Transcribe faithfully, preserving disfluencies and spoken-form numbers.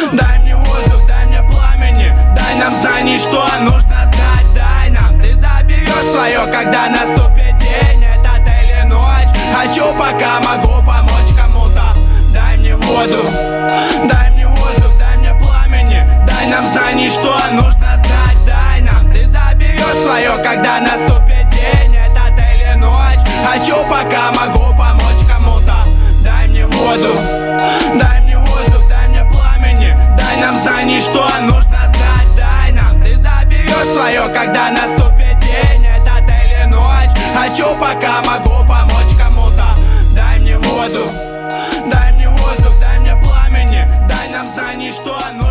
Дай мне воздух, дай мне пламени, дай нам знаний, что нужно знать. Дай нам, ты заберешь свое, когда наступит день. Это или ночь, хочу, пока могу помочь кому-то. Дай мне воду, дай мне воздух, дай мне пламени, дай нам знаний, что нужно знать. Дай нам, ты заберешь свое, когда наступит день. Это или ночь, хочу, пока могу помочь кому-то. Дай мне воду, дай мне воздух, дай мне пламени, дай нам знаний, что нужно знать. Дай нам, ты заберешь свое, когда наступит день. Это или ночь, хочу, пока могу помочь кому-то. Дай мне воду, дай мне воздух, дай мне пламени, дай нам знаний, что нужно.